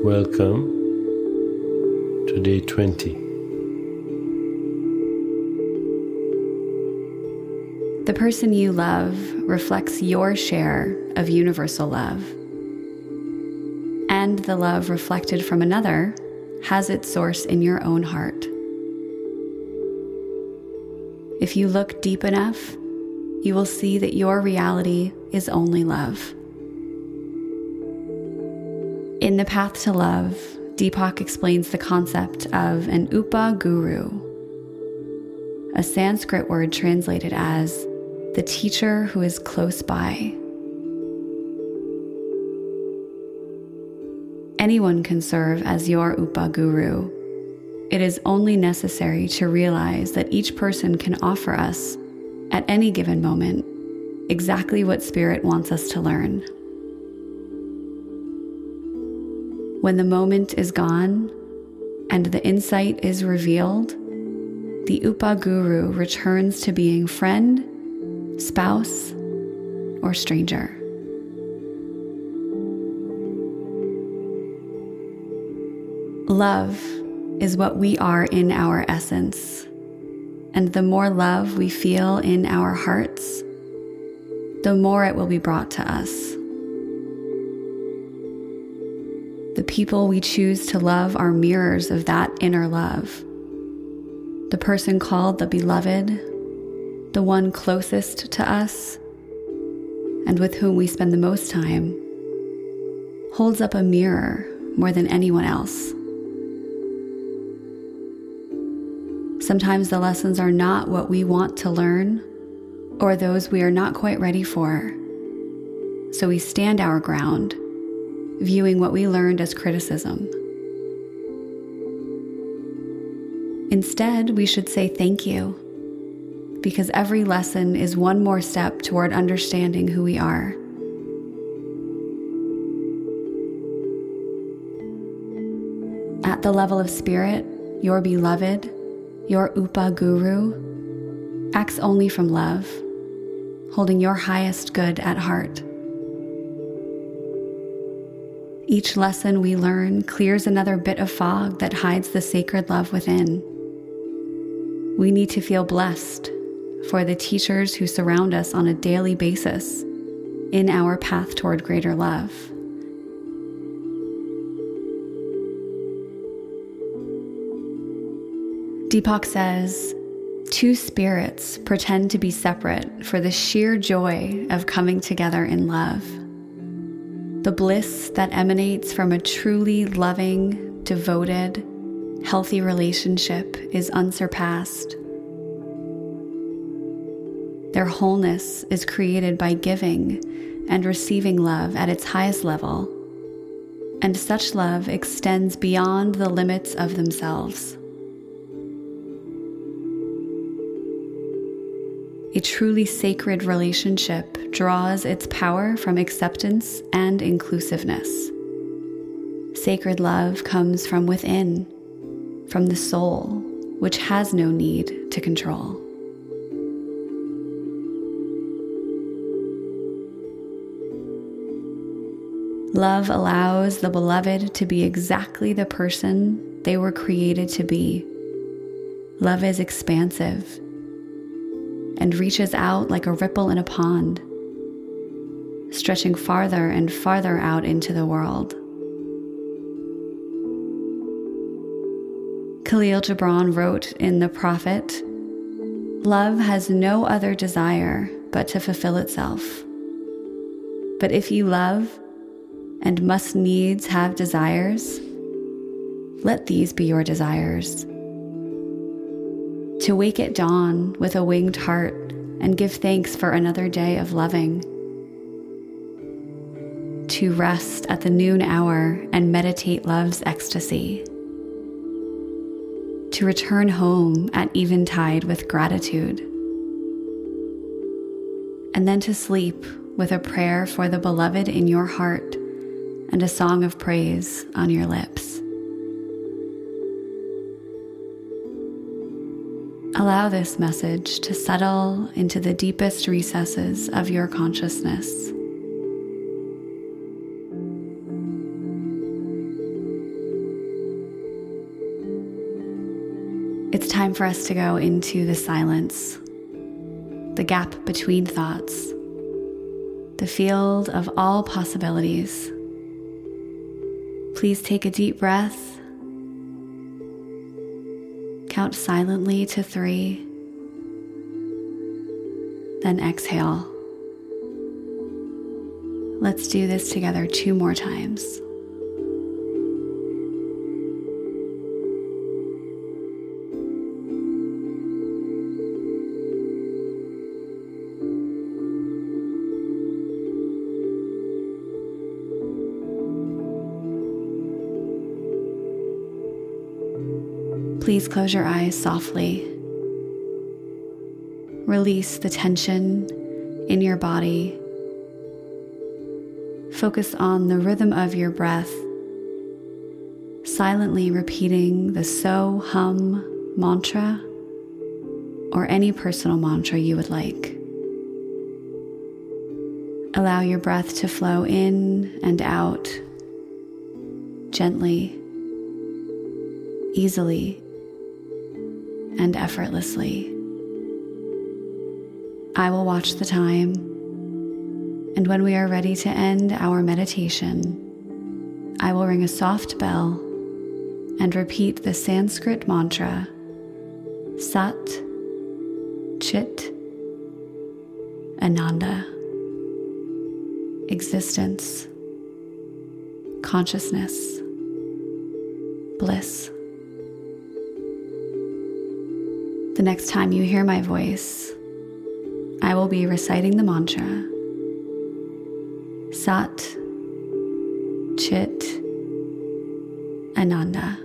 Welcome to day 20. The person you love reflects your share of universal love. And the love reflected from another has its source in your own heart. If you look deep enough, you will see that your reality is only love. In The Path to Love, Deepak explains the concept of an Upaguru, a Sanskrit word translated as the teacher who is close by. Anyone can serve as your Upaguru. It is only necessary to realize that each person can offer us, at any given moment, exactly what Spirit wants us to learn. When the moment is gone and the insight is revealed, the Upaguru returns to being friend, spouse, or stranger. Love is what we are in our essence, and the more love we feel in our hearts, the more it will be brought to us. The people we choose to love are mirrors of that inner love. The person called the beloved, the one closest to us, and with whom we spend the most time, holds up a mirror more than anyone else. Sometimes the lessons are not what we want to learn, or those we are not quite ready for. So we stand our ground, viewing what we learned as criticism. Instead, we should say thank you, because every lesson is one more step toward understanding who we are. At the level of spirit, your beloved, your Upaguru, acts only from love, holding your highest good at heart. Each lesson we learn clears another bit of fog that hides the sacred love within. We need to feel blessed for the teachers who surround us on a daily basis in our path toward greater love. Deepak says, two spirits pretend to be separate for the sheer joy of coming together in love. The bliss that emanates from a truly loving, devoted, healthy relationship is unsurpassed. Their wholeness is created by giving and receiving love at its highest level, and such love extends beyond the limits of themselves. A truly sacred relationship draws its power from acceptance and inclusiveness. Sacred love comes from within, from the soul, which has no need to control. Love allows the beloved to be exactly the person they were created to be. Love is expansive and reaches out like a ripple in a pond, stretching farther and farther out into the world. Khalil Gibran wrote in The Prophet, "Love has no other desire but to fulfill itself. But if you love and must needs have desires, let these be your desires. To wake at dawn with a winged heart and give thanks for another day of loving. To rest at the noon hour and meditate love's ecstasy. To return home at eventide with gratitude. And then to sleep with a prayer for the beloved in your heart and a song of praise on your lips." Allow this message to settle into the deepest recesses of your consciousness. time for us to go into the silence, the gap between thoughts, the field of all possibilities. Please take a deep breath. Count silently to 3. Then exhale. Let's do this together 2 more times. Please close your eyes softly. Release the tension in your body. Focus on the rhythm of your breath, silently repeating the So Hum mantra or any personal mantra you would like. Allow your breath to flow in and out gently, easily, and effortlessly. I will watch the time, and when we are ready to end our meditation, I will ring a soft bell and repeat the Sanskrit mantra, Sat Chit Ananda. Existence, consciousness, bliss. The next time you hear my voice, I will be reciting the mantra, Sat Chit Ananda.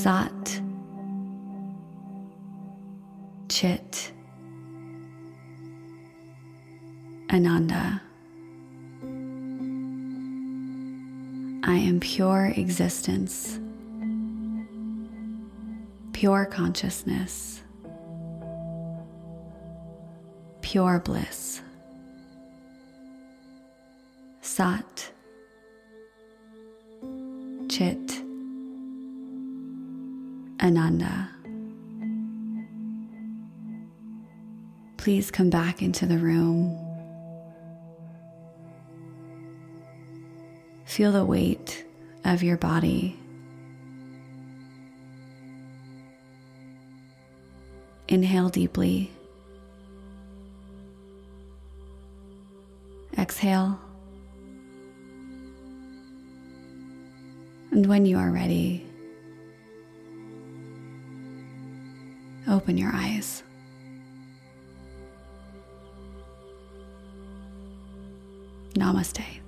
Sat, Chit, Ananda. I am pure existence, pure consciousness, pure bliss. Sat, Chit, Ananda. Please come back into the room. Feel the weight of your body. Inhale deeply. Exhale. And when you are ready, open your eyes. Namaste.